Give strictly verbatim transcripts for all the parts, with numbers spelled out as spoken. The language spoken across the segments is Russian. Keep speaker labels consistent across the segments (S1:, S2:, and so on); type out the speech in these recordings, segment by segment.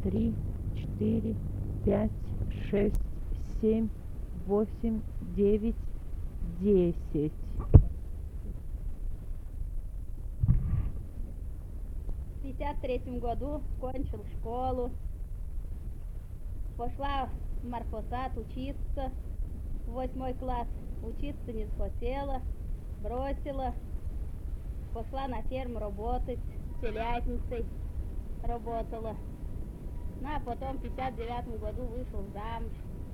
S1: три, четыре, пять, шесть, семь, восемь, девять, десять.
S2: В пятьдесят третьем году кончил школу, пошла в марфосад учиться, в восьмой класс. Учиться не захотела, бросила, пошла на ферму работать, телятницей работала. Ну а потом в пятьдесят девятом году вышел замуж.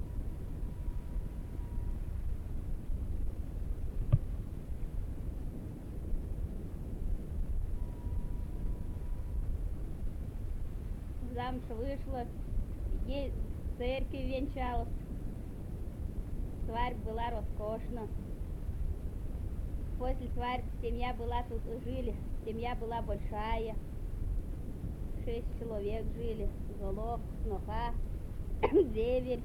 S2: Замуж вышла, ей в церкви венчалась. Свадьба была роскошна. После свадьбы семья была, тут жили, семья была большая. Шесть человек жили, Золок, Сноха, Деверь.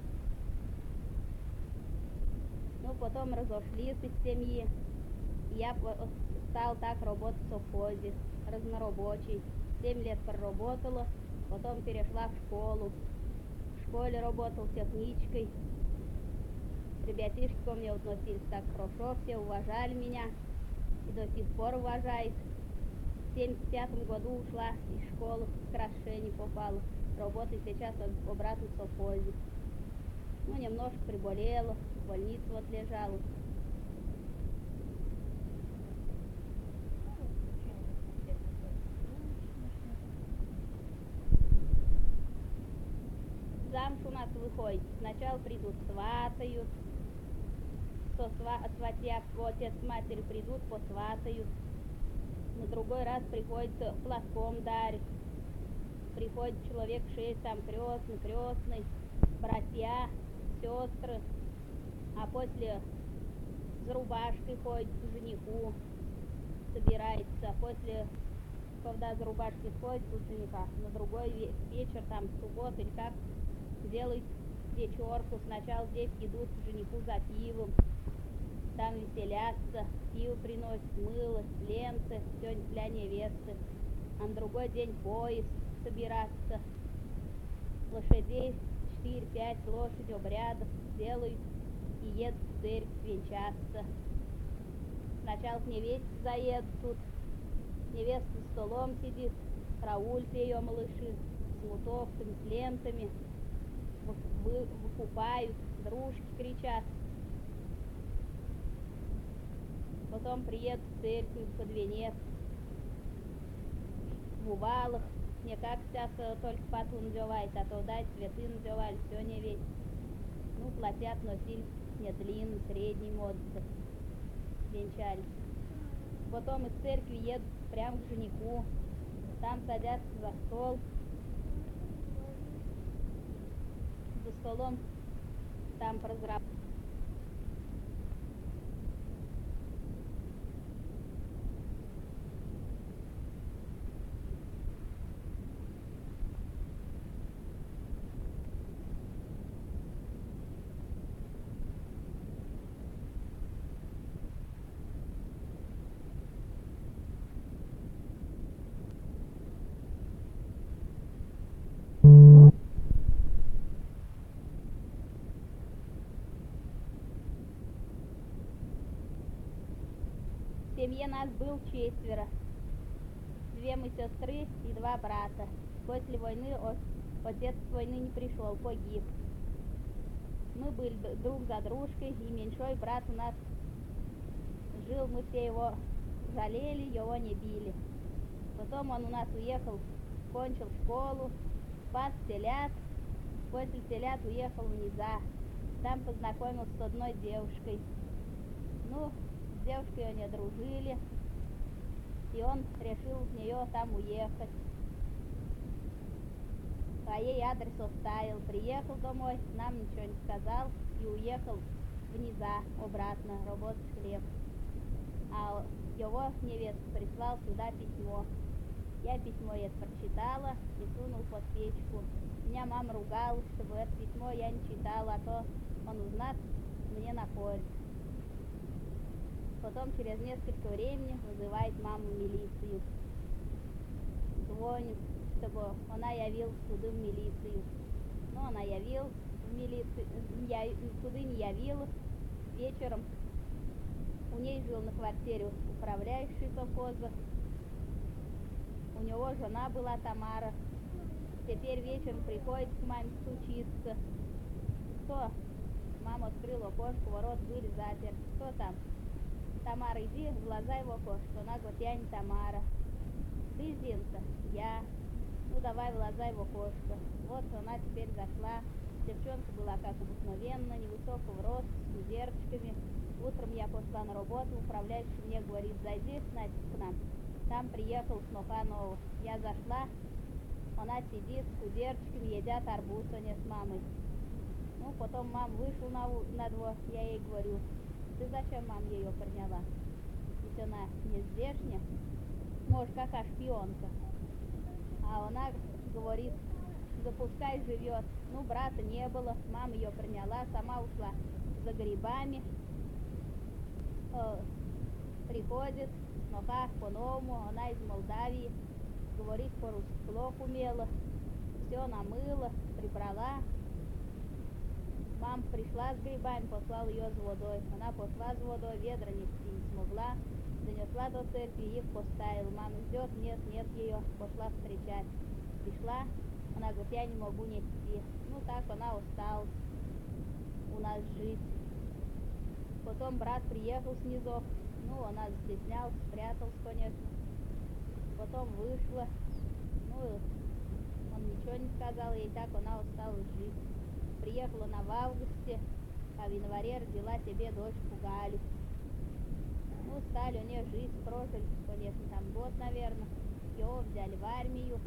S2: Ну, потом разошлись из семьи. Я стал так работать в совхозе, разнорабочий. Семь лет проработала, потом перешла в школу. В школе работал техничкой. Ребятишки ко мне относились так хорошо, все уважали меня и до сих пор уважают. В семьдесят пятом году ушла из школы, в Крашени попала. Работаю сейчас обратно в совхозе. Ну, немножко приболела, в больнице вот лежала. Замуж у нас выходит. Сначала придут сватают, со сва сватья, отец с матерью придут, посватают. На другой раз приходится платком дарить. Приходит человек шесть, там крестный, крестный, братья, сестры. А после за рубашкой ходит к жениху, собирается. После, когда за рубашкой сходит у жениха, на другой вечер, там, суббота или как, делают вечерку. Сначала здесь идут к жениху за пивом, там веселятся, пиво приносят, мыло, ленты, все для невесты. А на другой день поезд собираться. Лошадей четыре-пять лошадей обрядов делают и едут в церковь венчаться. Сначала к невесте заедут тут. Невеста за столом сидит, караулят ее малыши с мутовками, с лентами, выкупают, дружки кричат. Потом приедут в церковь под венец, в увалах. Не как сейчас только пату надевают, а то дать цветы надевали, все не весь. Ну, платят носили не длинный, средний модцы, венчались. Потом из церкви едут прямо к жениху, там садятся за стол. За столом там прозрак. В семье нас был четверо. Две мы сестры и два брата. После войны отец с войны не пришел, погиб. Мы были друг за дружкой, и меньшой брат у нас жил, мы все его жалели, его не били. Потом он у нас уехал, кончил школу, пас телят. После телят уехал в Низа. Там познакомился с одной девушкой. Ну, с девушкой они дружили, и он решил в нее там уехать. А ей адрес оставил. Приехал домой, нам ничего не сказал и уехал в Низа обратно работать хлеб. А его невеста прислал сюда письмо. Я письмо это прочитала и сунул под печку. Меня мама ругала, чтобы это письмо я не читала, а то он узнает, мне напорит. Потом через несколько времени вызывает маму в милицию. Звонит, чтобы она явилась суды в милицию. Ну, она явилась в милицию, я, суды не явилась. Вечером у ней жил на квартире управляющий совхоза. У него жена была Тамара. Теперь вечером приходит к маме стучиться. Кто? Мама открыла окошко, ворот были заперты. Кто там? Тамара, иди, глаза его окошко. Она говорит, я не Тамара. Ты, Зинка? Я. Ну, давай, вылазай в окошко. Вот она теперь зашла. Девчонка была как обыкновенно, невысокого роста, с кудерчиками. Утром я пошла на работу, управляющий мне говорит, зайди, Настя, к нам. Там приехал сноха нового. Я зашла, она сидит с кудерчиками, едят арбуз они с мамой. Ну, потом мама вышла на, на двор, я ей говорю, ты зачем, мам, ее приняла? Ведь она не здешняя, может, какая шпионка. А она говорит, да пускай живет. Ну, брата не было, мама ее приняла, сама ушла за грибами. Э, приходит, сноха по-новому, она из Молдавии, говорит по-русски плохо умела, все намыла, прибрала. Мама пришла с грибами, послал ее за водой. Она пошла за водой, ведра нести не смогла, донесла до церкви, их поставила. Мама ждет, нет, нет ее, пошла встречать. Пришла, она говорит, я не могу нести. Ну так она устала у нас жить. Потом брат приехал снизу, ну она застеснялась, спрятался, конечно. Потом вышла, ну он ничего не сказал ей, так она устала жить. Приехала она в августе, а в январе родила себе дочку Галю. Ну, стали у нее жить, прожили, конечно, там год, наверное. Его взяли в армию.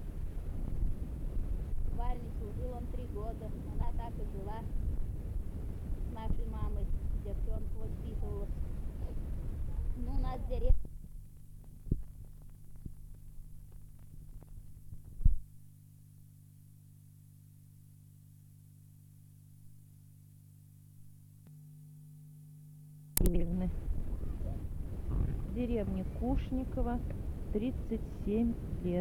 S2: В армии служил он три года. Она так и жила с нашей мамой. Девчонку воспитывала. Ну, у нас в деревне.
S1: В деревне Кушниково, тридцать семь лет.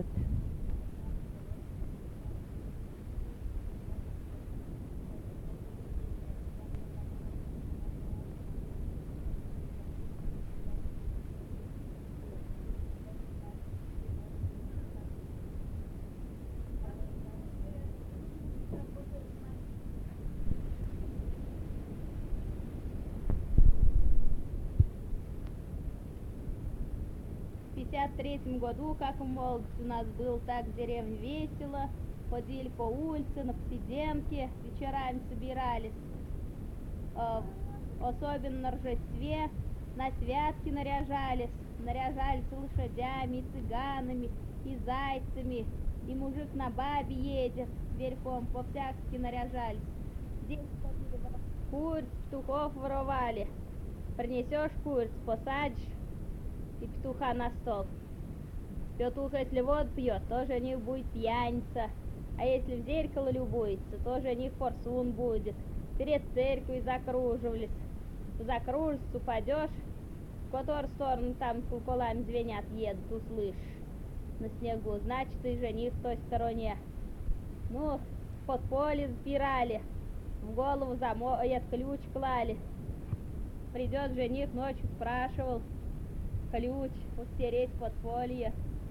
S2: В пятьдесят третьем году, как в молодости у нас был, так в деревне весело. Ходили по улице, на повседенке, вечерами собирались. Э, особенно на Рождестве, на святки наряжались. Наряжались и лошадями, и цыганами, и зайцами. И мужик на бабе едет верхом, по-всякски наряжались. Здесь куриц, петухов воровали. Принесешь куриц, посадишь и петуха на стол. Петух, если воду пьет, то жених будет пьяница. А если в зеркало любуется, то жених форсун будет. Перед церковью закруживались. Закружишься, упадешь, в которую сторону там колоколами звенят, едут, услышишь на снегу, значит, и жених в той стороне. Ну, под поле запирали, в голову замоет ключ клали. Придет жених, ночью спрашивал, ключ устереть подполье.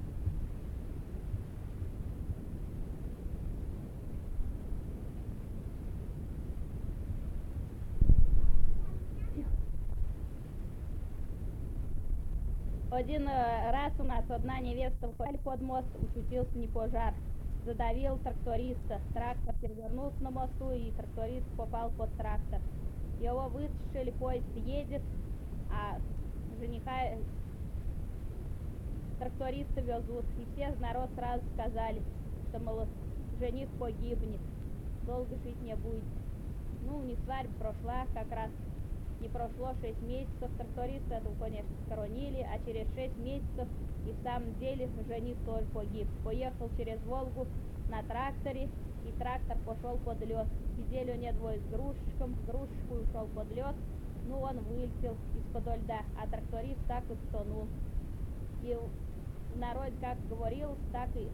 S2: Один раз у нас одна невеста входила под мост, учутился не пожар. Задавил тракториста. Трактор перевернулся на мосту, и тракторист попал под трактор. Его вытащили, поезд едет, а жениха тракториста везут. И все народ сразу сказали, что, мол, жених погибнет, долго жить не будет. Ну, у них свадьба прошла, как раз не прошло шесть месяцев, тракториста этого, конечно, схоронили, а через шесть месяцев и в самом деле жених тоже погиб. Поехал через Волгу на тракторе, и трактор пошел под лед. Сидели у него двое с грузчиком, грузчик ушел под лед, ну он вылетел из-под льда, а тракторист так и потонул. И народ как говорил, так и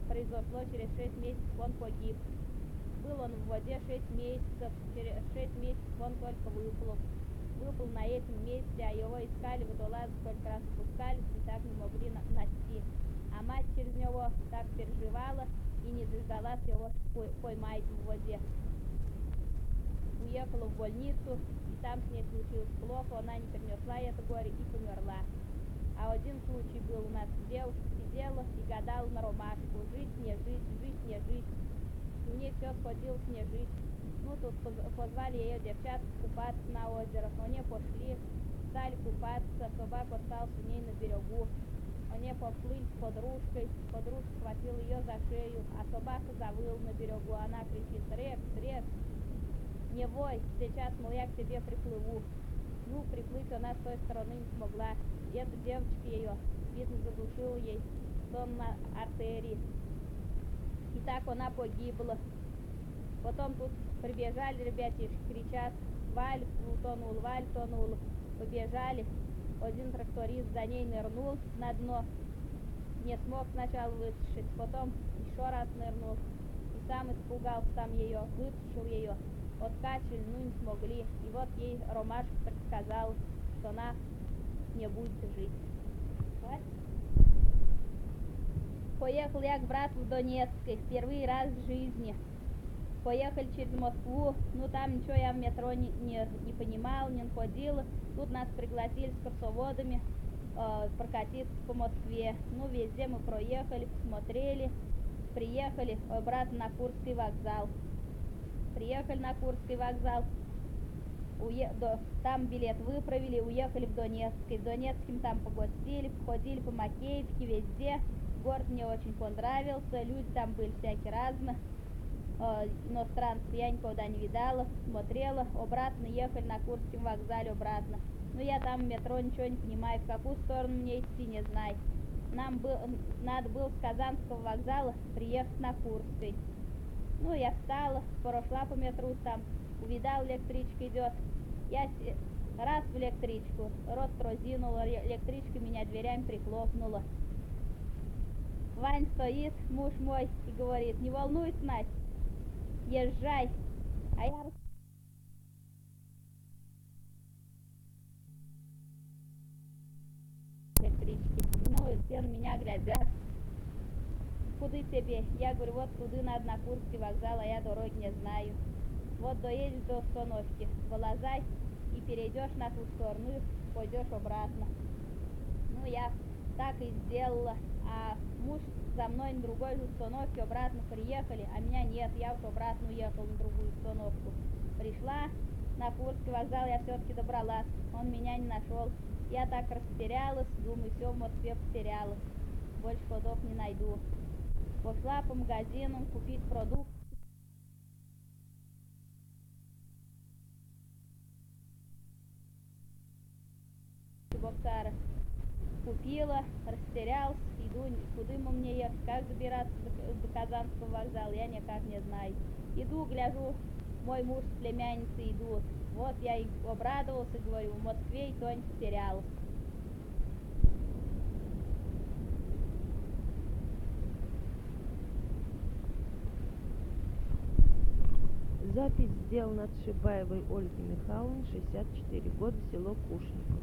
S2: произошло через шесть месяцев, он погиб. Был он в воде шесть месяцев, через шесть месяцев он только выплыл. Выплыл на этом месте, а его искали, водолазы сколько раз спускались и так не могли на- найти. А мать через него так переживала и не дождалась его поймать в воде. Уехала в больницу, и там с ней случилось плохо, она не перенесла это горе и померла. А один случай был у нас, девушка сидела и гадала на ромашку, жить не жить, жить не жить. У нее все сходилось не жить. Ну, тут позвали ее девчат купаться на озеро. Они пошли, стали купаться, собака остался у ней на берегу. Они поплыли с подружкой, подружка схватила ее за шею, а собака завыла на берегу. Она кричит: «Рекс, Рекс, не вой, сейчас, мол, я к тебе приплыву». Ну, приплыть она с той стороны не смогла. И эта девочка ее, видно, задушила ей сон на артерии. И так она погибла. Потом тут прибежали ребятишки, кричат: «Валь утонул, Валь утонул». Побежали. Один тракторист за ней нырнул на дно. Не смог сначала высушить, потом еще раз нырнул. И сам испугался там ее, высушил ее. Откачали, ну не смогли. И вот ей ромашка предсказала, что она не будет жить. Вот. Поехал я к брату в Донецкой, впервые раз в жизни. Поехали через Москву, ну там ничего я в метро не, не, не понимал, не находила. Тут нас пригласили с курсоводами э, прокатиться по Москве. Ну везде мы проехали, посмотрели, приехали обратно на Курский вокзал. Приехали на Курский вокзал, уе... до... там билет выправили, уехали в Донецкий. В Донецком там погостили, походили по Макеевке, везде. Город мне очень понравился, люди там были всякие разные. Иностранцев я никогда не видала, смотрела, обратно ехали на Курском вокзале обратно. Но я там в метро ничего не понимаю, в какую сторону мне идти, не знаю. Нам был, надо было с Казанского вокзала приехать на Курский. Ну, я встала, прошла по метро, там увидала, электричка идет. Я раз в электричку, рот разинула, электричка меня дверями прихлопнула. Вань стоит, муж мой, и говорит: «Не волнуйся, Настя, езжай». А я электрички. Ну, и все на меня глядят. Куда тебе? Я говорю: вот туда надо, на Курский вокзал, а я дороги не знаю. Вот доедешь до остановки, вылазай и перейдешь на ту сторону, и пойдешь обратно. Ну, я так и сделала. А муж за мной на другой же остановке обратно приехали, а меня нет, я вот обратно уехала на другую остановку. Пришла на Курский вокзал, я все-таки добралась, он меня не нашел. Я так растерялась, думаю, все, в Москве потерялась, больше ходов не найду. Пошла по магазинам купить продукт. Боксара купила, растерялась, иду, куда мне ехать, как добираться до, до Казанского вокзала, я никак не знаю. Иду, гляжу, мой муж с племянницей идут. Вот я и обрадовался, говорю, в Москве и то не потерялась.
S1: Запись сделана от Шибаевой Ольги Михайловны, шестьдесят четыре года, село Кушниково.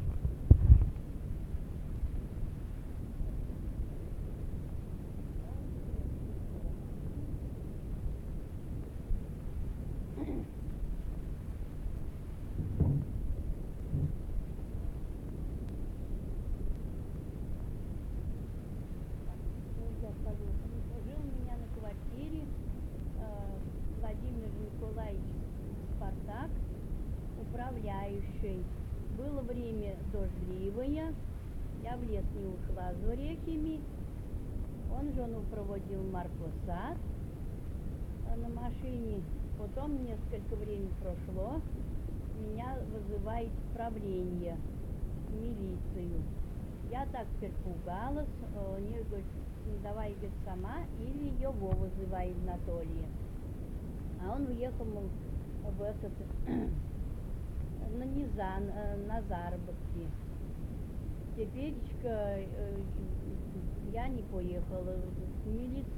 S2: Жил у меня на квартире э, Владимир Николаевич Спартак, управляющий. Было время дождливое, я в лес не ушла за орехами. Он жену проводил в Маркосад на машине. Потом несколько времени прошло, меня вызывает правление, милицию. Я так перепугалась, они говорят: давай, говорит, сама, или его вызывай, Анатолия. А он уехал, мол, в этот, на Низан, на заработки. Теперечка я не поехала. Милиция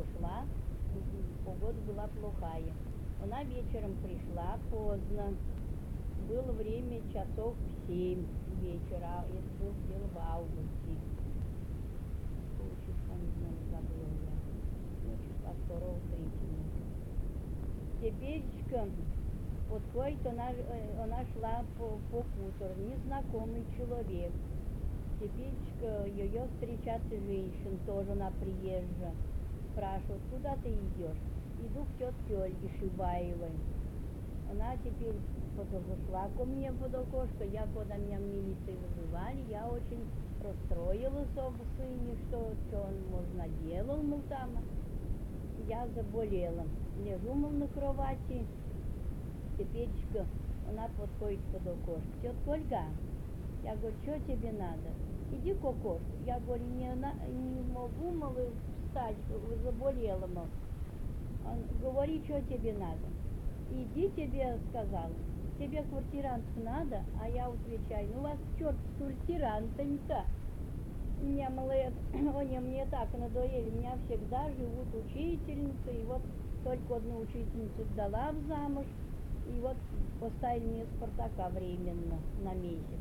S2: ушла, погода была плохая. Она вечером пришла поздно. Было время часов семь вечера, это было дело в августе. Числа, не знаю, забыла я. Ну, числа второго, третьего. Теперечка, подходит, она, она шла по, по хутору, незнакомый человек. Теперечка, ее встречает женщина, тоже она приезжая. Спрашивает, куда ты идешь? Иду к тетке Ольге Шибаевой. Она теперь подошла ко мне под окошко. Я, когда меня в милиции вызывали, я очень расстроилась об сыне, что, что он, может, наделал, мол, там. Я заболела. Лежу, мол, на кровати. Теперечка, она подходит под окошко. Тетка Ольга, я говорю, что тебе надо? Иди к окошку. Я говорю, не, на, не могу, мол, встать, заболела, мол. Он говорит, что тебе надо? Иди, тебе сказал, тебе квартирантов надо, а я отвечаю, ну вас черт с квартирантами-то. Меня, мол, они мне так надоели, у меня всегда живут учительницы, и вот только одну учительницу дала в замуж, и вот поставили мне Спартака временно на месяц.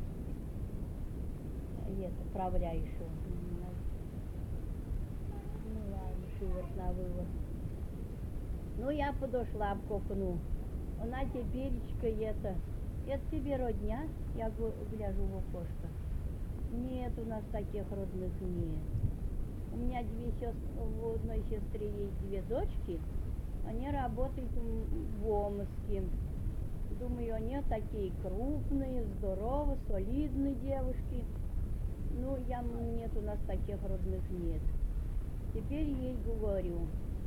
S2: И это, правляющего. Ну ладно, шиворот на вывод. Ну, я подошла к окну. Она теперечка это, это тебе родня? Я гляжу в окошко. Нет, у нас таких родных нет. У меня две сестры, у одной сестры есть две дочки, они работают в Омске. Думаю, они такие крупные, здоровые, солидные девушки. Ну, я, нет, у нас таких родных нет. Теперь ей говорю.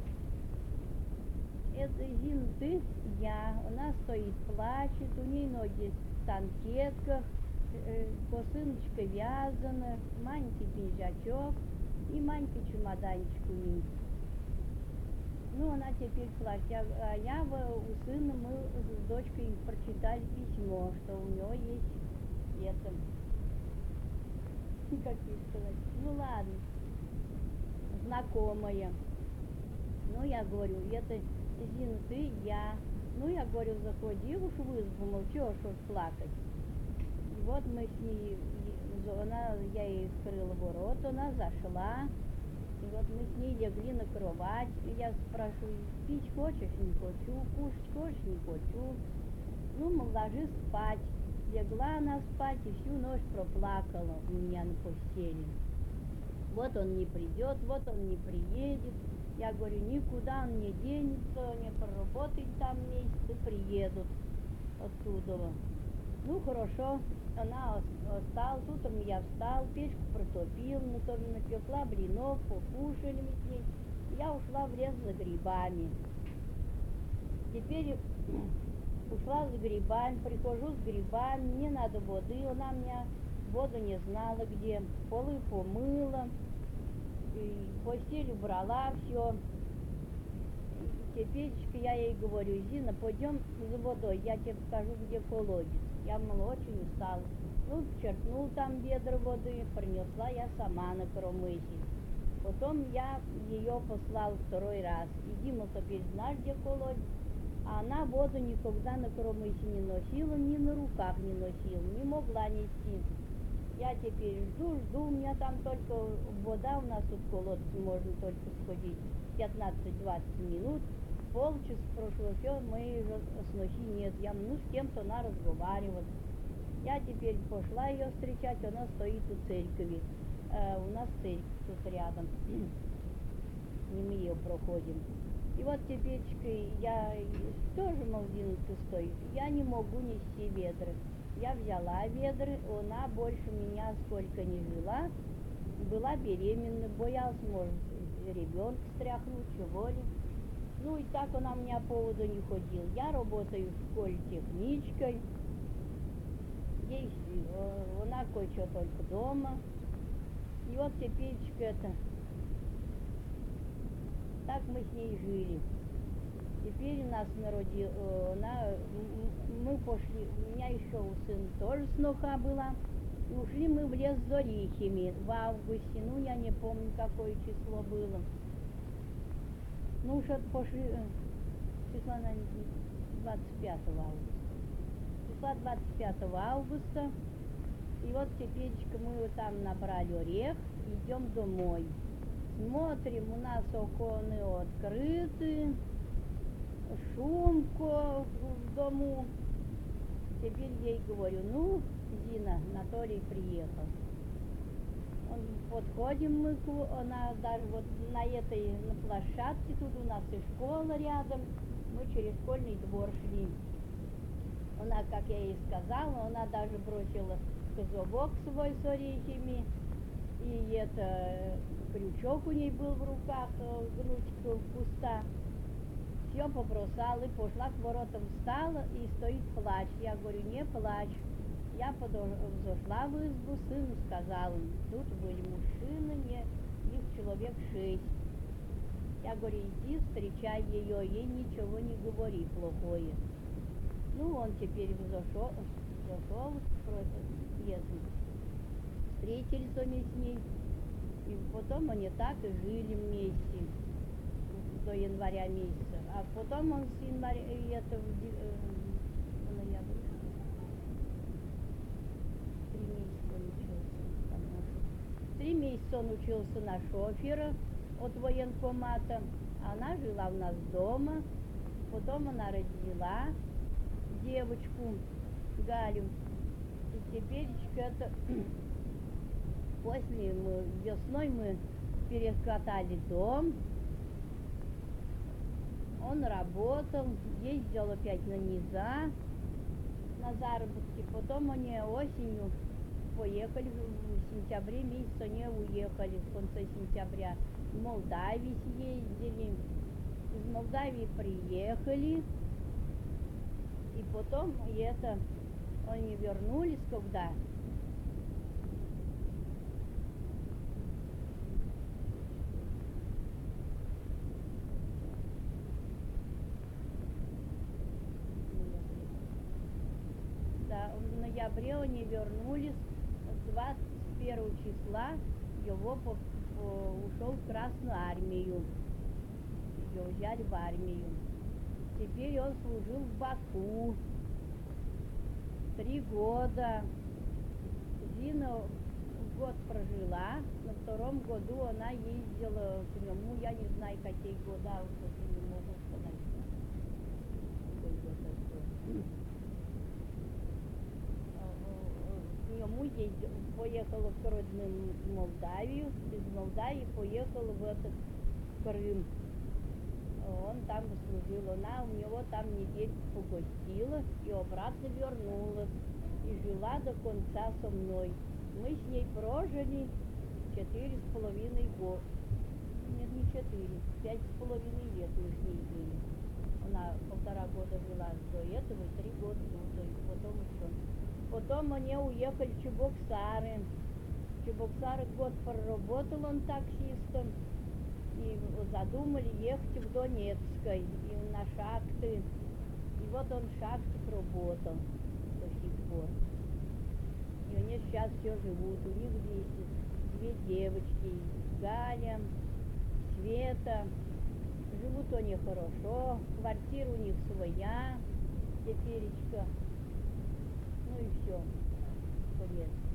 S2: Это, Зин, ты, я, она стоит, плачет, у ней ноги в танкетках, э, косыночка вязана, маленький пиджачок и маленький чемоданчик у нее. Ну, она теперь плачет. Я, а я у сына, мы с дочкой прочитали письмо, что у него есть это, как ей сказать, ну ладно, знакомая. Ну, я говорю, это... Зин, ты, я. Ну, я говорю, заходи уж в избу, мол, чего ж плакать. И вот мы с ней, она, я ей открыла ворот, она зашла. И вот мы с ней легли на кровать. И я спрашиваю, пить хочешь? Не хочу. Кушать хочешь? Не хочу. Ну, мол, ложись спать. Легла она спать и всю ночь проплакала у меня на постели. Вот он не придет, вот он не приедет. Я говорю, никуда он не денется, не проработает там месяцы, приедут оттуда. Ну, хорошо, она осталась, утром я встал, печку протопил, напекла блинов, покушали мы с ней. Я ушла в лес за грибами. Теперь ушла за грибами, прихожу с грибами, мне надо воды, она меня воду не знала где, полы помыла. И постель убрала, все. Теперь я ей говорю, Зина, пойдем за водой, я тебе покажу, где колодец. Я, мол, очень устала. Ну, черпнул там ведро воды, принесла я сама на Коромысе. Потом я ее послал второй раз. Иди, мол, теперь знаешь, где колодец. А она воду никогда на Коромысе не носила, ни на руках не носила, не могла нести. Я теперь жду, жду, у меня там только вода, у нас тут колодец, можно только сходить пятнадцать-двадцать минут, полчаса прошло, все, мы уже сноси нет, я, ну, с кем-то она разговаривает. Я теперь пошла ее встречать, она стоит у церкви, э, у нас церковь тут рядом, и мы ее проходим. И вот теперь я тоже, мол, Зинка стоит, я не могу нести ведра. Я взяла ведра, она больше меня сколько не жила, была беременна, боялась, может, ребенка стряхнуть, чего ли. Ну и так она у меня поводу не ходила. Я работаю в школе техничкой, ей, она кое-что только дома. И вот теперь это, так мы с ней жили. Теперь у нас народи, на, мы пошли, у меня еще у сына тоже сноха была, и ушли мы в лес с орехами в августе, ну я не помню, какое число было. Ну, уж это пошли, э, числа на двадцать пятого августа. Числа двадцать пятого августа. И вот теперечка мы вот там набрали орех, идем домой. Смотрим, у нас окна открыты, шумко в дому. Теперь ей говорю, ну, Зина, Анатолий приехал. Он, подходим мы, она даже вот на этой на площадке, тут у нас и школа рядом, мы через школьный двор шли. Она, как я ей сказала, она даже бросила козовок свой с орехами, и это крючок у ней был в руках, гнучка куста. Все побросала и пошла к воротам, встала и стоит плач. Я говорю, не плачь. Я зашла в избу, сыну сказала, тут были мужчины, не, их человек шесть. Я говорю, иди, встречай ее, ей ничего не говори плохое. Ну, он теперь зашел, зашел если встретились они с ней, и потом они так и жили вместе до января месяца. А потом он с января, это в э, ноябре, три месяца он учился. Там, три месяца он учился на шофера от военкомата. Она жила у нас дома. Потом она родила девочку Галю. И теперь это после мы, весной мы перекатали дом. Он работал, ездил опять на низа, на заработки. Потом они осенью поехали, в сентябре месяце они уехали, в конце сентября. В Молдавии съездили, из Молдавии приехали. И потом и это, они вернулись, когда да, в ноябре они вернулись, двадцать первого числа его по, по, ушел в Красную армию, его взяли в армию. Теперь он служил в Баку три года. Зина год прожила, на втором году она ездила к нему, я не знаю, какие года, уже не могу сказать. Какой год это? К нему ездил, поехала к родным в Молдавию, из Молдавии поехала в этот Крым. Он там служил, она у него там неделю погостила и обратно вернулась. И жила до конца со мной. Мы с ней прожили четыре с половиной года. Нет, не четыре, пять с половиной лет мы с ней жили. Она полтора года жила до этого, и три года тут, и потом еще. Потом они уехали в Чебоксары. В Чебоксары год проработал он таксистом. И задумали ехать в Донецкой, и на шахты. И вот он в шахтах работал до сих пор. И они сейчас все живут. У них вместе две девочки, Галя, Света. Живут они хорошо, квартира у них своя, теперечка. Ну и все. Конец.